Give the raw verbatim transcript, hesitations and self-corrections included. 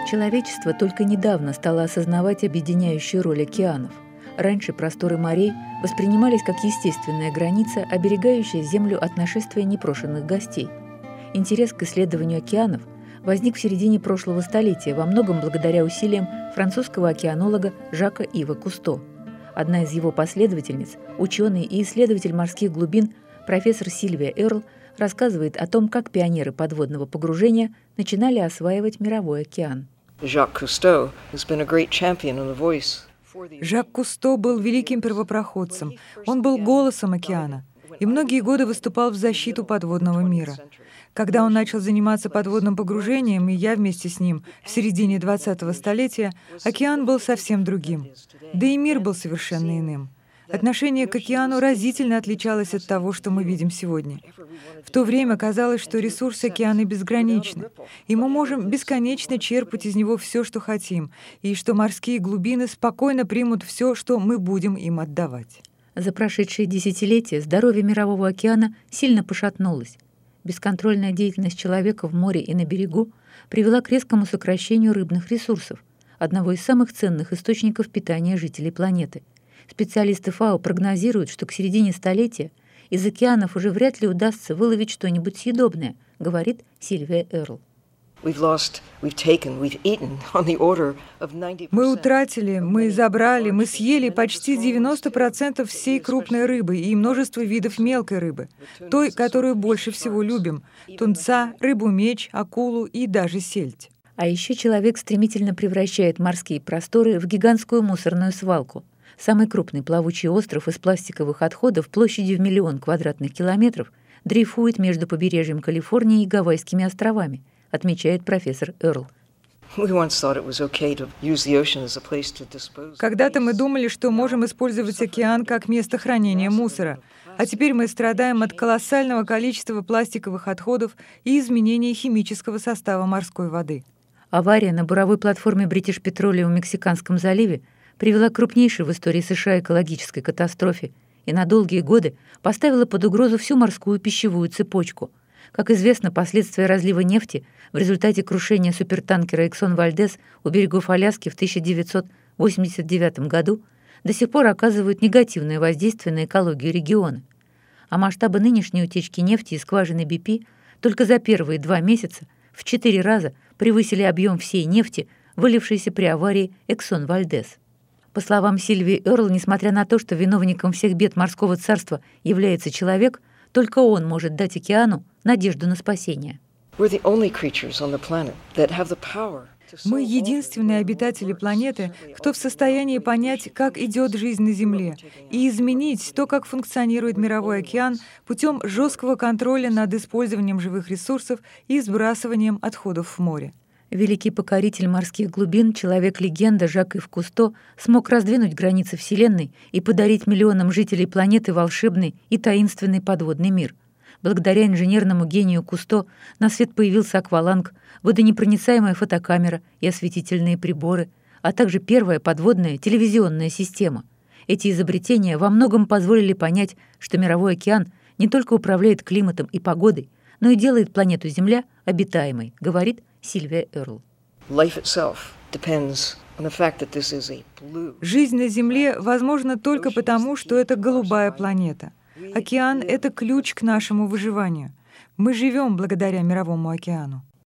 Человечество только недавно стало осознавать объединяющую роль океанов. Раньше просторы морей воспринимались как естественная граница, оберегающая Землю от нашествия непрошенных гостей. Интерес к исследованию океанов возник в середине прошлого столетия, во многом благодаря усилиям французского океанолога Жака Ива Кусто. Одна из его последовательниц, ученый и исследователь морских глубин, профессор Сильвия Эрл, рассказывает о том, как пионеры подводного погружения начинали осваивать мировой океан. Жак Кусто Жак Кусто был великим первопроходцем. Он был голосом океана и многие годы выступал в защиту подводного мира. Когда он начал заниматься подводным погружением, и я вместе с ним, в середине двадцатого столетия, океан был совсем другим. Да и мир был совершенно иным. Отношение к океану разительно отличалось от того, что мы видим сегодня. В то время казалось, что ресурсы океана безграничны, и мы можем бесконечно черпать из него все, что хотим, и что морские глубины спокойно примут все, что мы будем им отдавать. За прошедшие десятилетия здоровье мирового океана сильно пошатнулось. Бесконтрольная деятельность человека в море и на берегу привела к резкому сокращению рыбных ресурсов, одного из самых ценных источников питания жителей планеты. Специалисты ФАО прогнозируют, что к середине столетия из океанов уже вряд ли удастся выловить что-нибудь съедобное, говорит Сильвия Эрл. Мы утратили, мы забрали, мы съели почти девяносто процентов всей крупной рыбы и множество видов мелкой рыбы, той, которую больше всего любим — тунца, рыбу-меч, акулу и даже сельдь. А еще человек стремительно превращает морские просторы в гигантскую мусорную свалку. Самый крупный плавучий остров из пластиковых отходов площадью в миллион квадратных километров дрейфует между побережьем Калифорнии и Гавайскими островами, отмечает профессор Эрл. Когда-то мы думали, что можем использовать океан как место хранения мусора, а теперь мы страдаем от колоссального количества пластиковых отходов и изменения химического состава морской воды. Авария на буровой платформе British Petroleum в Мексиканском заливе привела к крупнейшей в истории США экологической катастрофе и на долгие годы поставила под угрозу всю морскую пищевую цепочку. Как известно, последствия разлива нефти в результате крушения супертанкера Exxon Valdez у берегов Аляски в тысяча девятьсот восемьдесят девятом году до сих пор оказывают негативное воздействие на экологию региона. А масштабы нынешней утечки нефти из скважины би пи только за первые два месяца в четыре раза превысили объем всей нефти, вылившейся при аварии Exxon Valdez. По словам Сильвии Эрл, несмотря на то, что виновником всех бед морского царства является человек, только он может дать океану надежду на спасение. Мы единственные обитатели планеты, кто в состоянии понять, как идет жизнь на Земле, и изменить то, как функционирует мировой океан путем жесткого контроля над использованием живых ресурсов и сбрасыванием отходов в море. Великий покоритель морских глубин, человек-легенда Жак Ив Кусто смог раздвинуть границы Вселенной и подарить миллионам жителей планеты волшебный и таинственный подводный мир. Благодаря инженерному гению Кусто на свет появился акваланг, водонепроницаемая фотокамера и осветительные приборы, а также первая подводная телевизионная система. Эти изобретения во многом позволили понять, что мировой океан не только управляет климатом и погодой, но и делает планету Земля обитаемой, говорит Сильвия Эрл. Жизнь на Земле возможна только потому, что это голубая планета. Океан — это ключ к нашему выживанию. Мы живем благодаря Мировому океану.